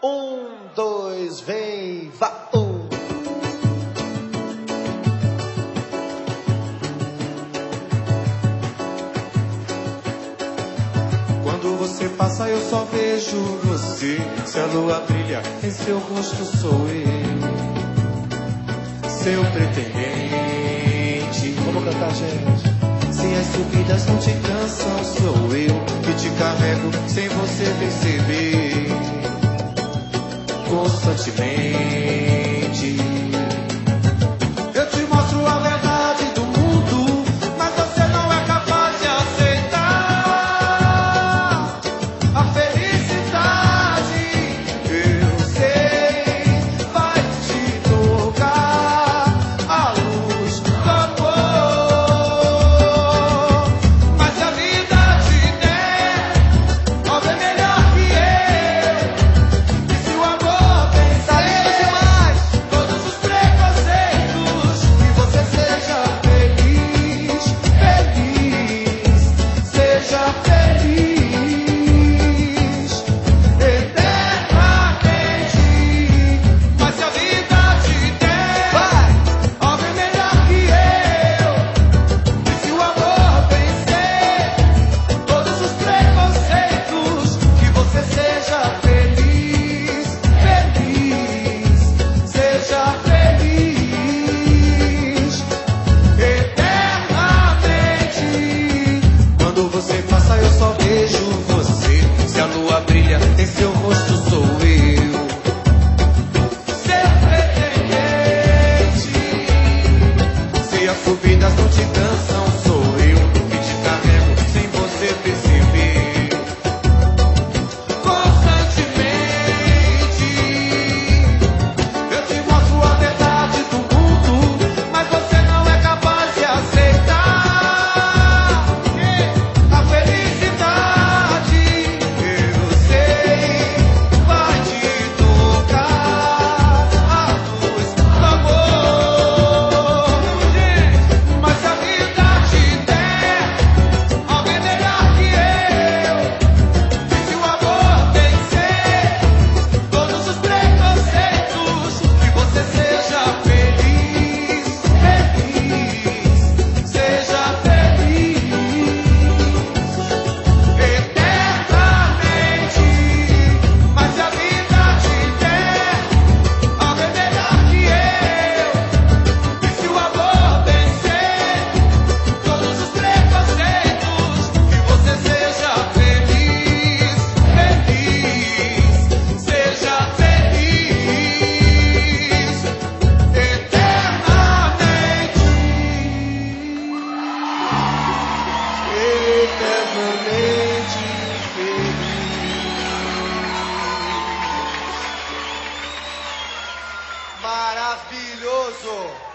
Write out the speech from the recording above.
2, vem, vá, Quando você passa eu só vejo você. Se a lua brilha em seu rosto sou eu, seu pretendente. Vamos cantar, gente. Se as subidas não te cansam, sou eu que te carrego sem você perceber, constantemente. Eu te mostro a verdade do mundo, mas você não é capaz de aceitar a felicidade. Eu sei, vai te tocar a luz do amor. Mas se a vida te der alguém melhor que eu, e se o amor vencer todos os preconceitos, que você seja feliz, feliz, seja feliz eternamente. Mas se a vida te der alguém melhor que eu, e se o amor vencer todos os preconceitos, que você seja feliz, feliz, seja feliz eternamente. Quando você passa eu só vejo você. Se a lua brilha em seu rosto sou eu, seu pretendente. Se as subidas não te cansam, sou eu que te carrego sem você perceber, constantemente. Eu te mostro a verdade do mundo, mas você não é capaz de aceitar a felicidade. Eu sei, vai te tocar a luz do amor. Mas se a vida te der alguém melhor que eu, e se o amor vencer todos os preconceitos, que você seja feliz, feliz, seja feliz eternamente. Mas se a vida te der alguém melhor que eu, e se o amor vencer todos os preconceitos, que você seja feliz, feliz, seja feliz eternamente. Eternamente feliz. maravilhoso.